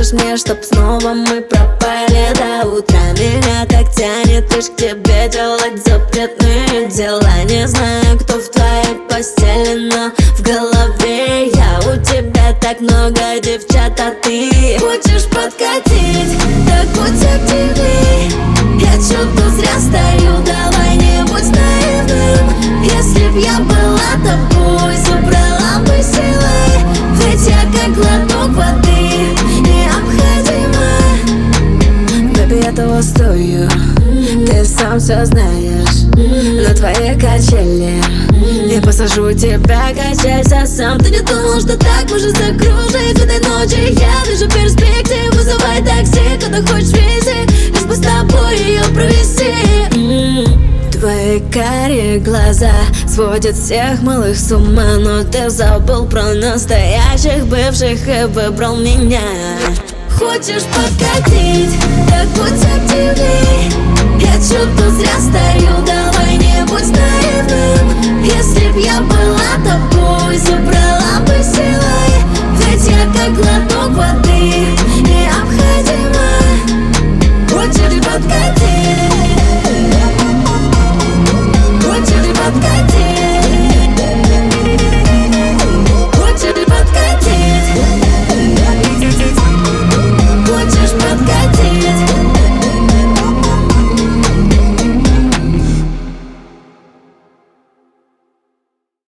скажешь мне, чтоб снова мы пропали до утра? Меня так тянет лишь к тебе делать запретные дела. Не знаю, кто в твоей постели, но в голове я. У тебя так много девчат, а ты хочешь подкатить? Так будь активней, я чё-то зря стою. Давай не будь наивным. Если б я была тобой, забрала бы силой. Ведь я как глоток воды необходима. Бэби, я того стою, ты сам все знаешь. На твои качели я посажу тебя, качайся сам. Ты не думал, что так может закружить в этой ночи? Я вижу перспектив, вызывай такси, когда хочешь вези, лишь бы с тобой ее провести. Твои карие глаза сводят всех малых с ума, но ты забыл про настоящих бывших и выбрал меня. Хочешь подкатить? Так будь активней, я чё-то зря стою. Давай не будь наивным. Если б я была тобой, забрала бы силой. Ведь я как глоток